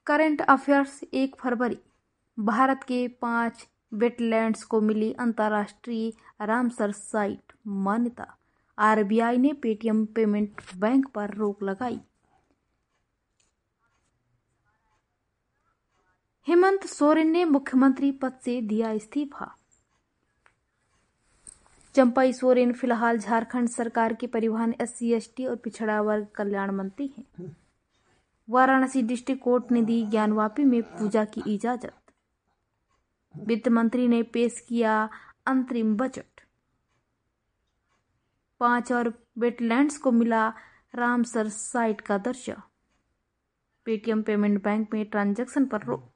Current affairs 1 फरवरी। भारत के 5 wetlands को मिली अंतर्राष्ट्रीय रामसर साइट मान्यता। आरबीआई ने पेटीएम पेमेंट बैंक पर रोक लगाई। हेमंत सोरेन ने मुख्यमंत्री पद से दिया इस्तीफा। चंपई सोरेन फिलहाल झारखंड सरकार के परिवहन, SC ST और पिछड़ा वर्ग कल्याण मंत्री हैं। वाराणसी डिस्ट्रिक्ट कोर्ट ने दी ज्ञानवापी में पूजा की इजाजत। वित्त मंत्री ने पेश किया अंतरिम बजट। 5 और वेटलैंड्स को मिला रामसर साइट का दर्जा। पेटीएम पेमेंट बैंक में ट्रांजैक्शन पर रोक।